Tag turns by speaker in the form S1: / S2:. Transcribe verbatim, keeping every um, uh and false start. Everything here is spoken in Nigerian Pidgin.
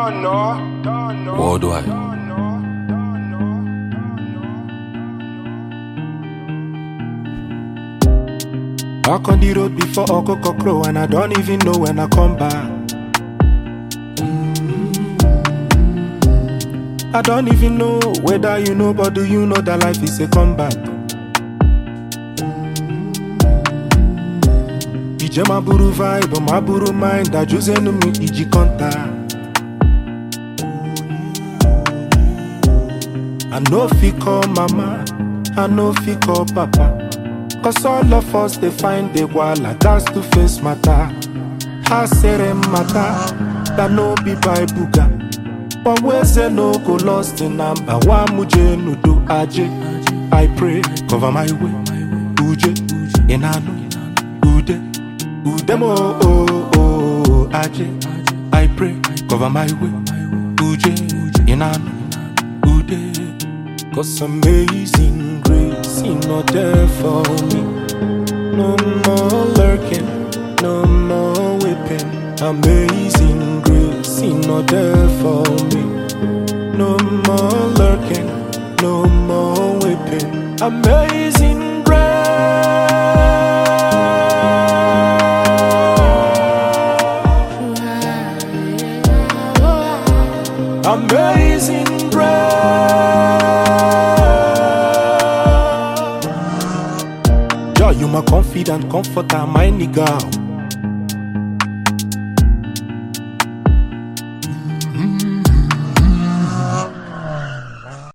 S1: Worldwide.
S2: Walk on the road before Okoko crow, and I don't even know when I come back. I don't even know whether you know, but do you know that life is a comeback? Ije maburu vibe, maburu mind, ajuze numi iji konta. I know fi call mama, I know fi call papa. Cause all of us, they find the wall, I got to face matter. Ha sere matter, that no be by buga. But where's the no go lost in number? Wa muje no do aje. I pray, cover my way. Uje, inanu, ude, ude mo oh oh aje. I pray, cover my way. Uje, inanu, ude. Cause amazing grace, He not there for me. No more lurking, no more whipping. Amazing grace, He not there for me. No more lurking, no more whipping. Amazing grace. Amazing grace. You my confident comforter, my nigga.